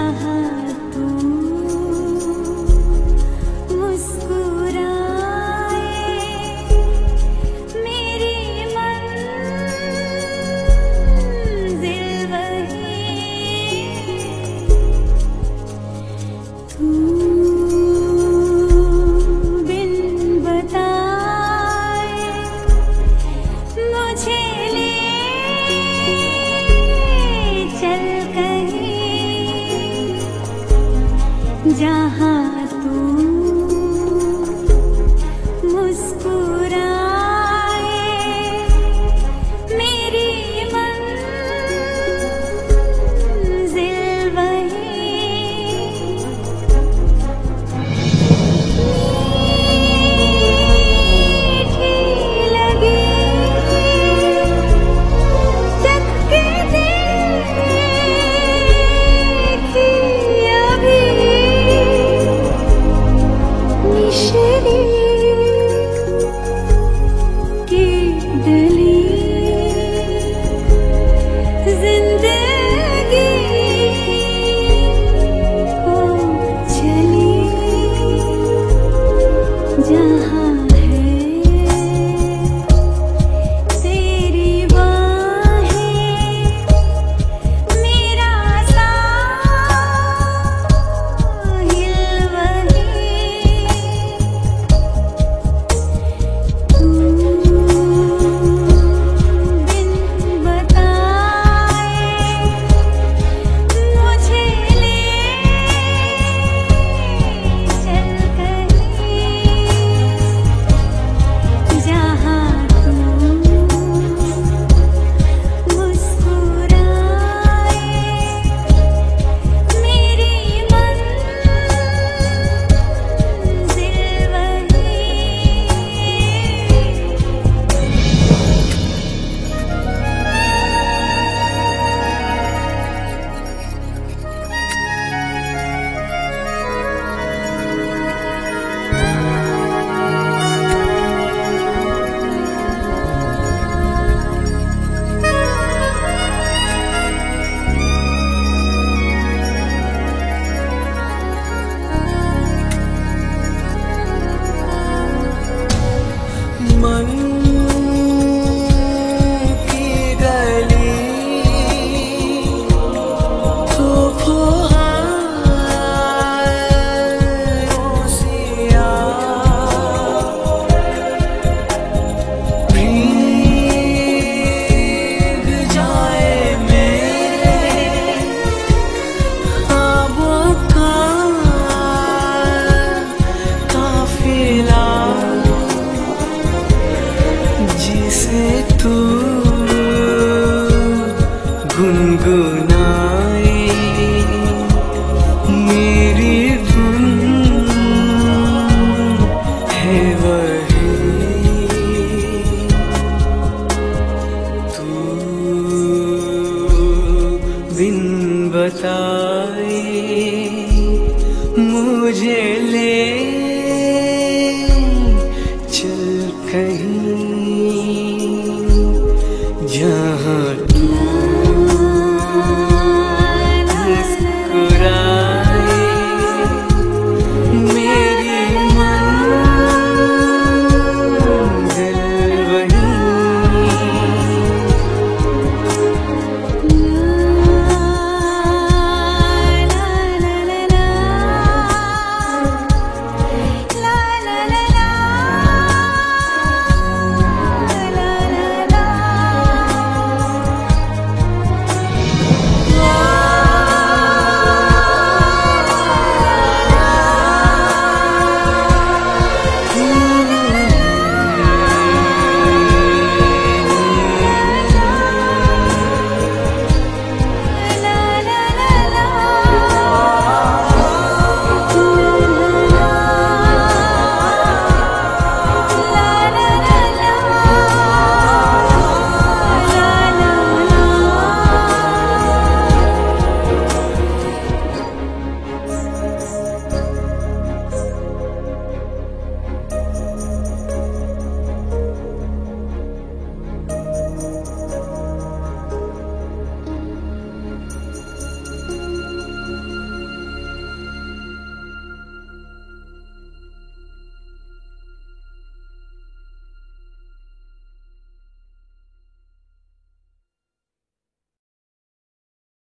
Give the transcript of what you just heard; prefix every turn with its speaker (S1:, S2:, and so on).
S1: जहाँ तू मुस्कुराए मेरी मंजिल वही मीठी लगी तक के देखी अभी निशरी की डली जिंदगी हो चली जहाँ है तेरी बाहें मेरा साहिल वही तू बिन बताए मुझे ले चल कहीं जहाँ तू मुस्कुराए मेरी मंजिल वही
S2: मन की गली तो फुहारों सिया भीग जाए मेरे ख्वाबों का काफिला जिसे तू गुनगुनाए मेरी धुन है वही तू बिन बताए मुझे ले चल कहीं जहाँ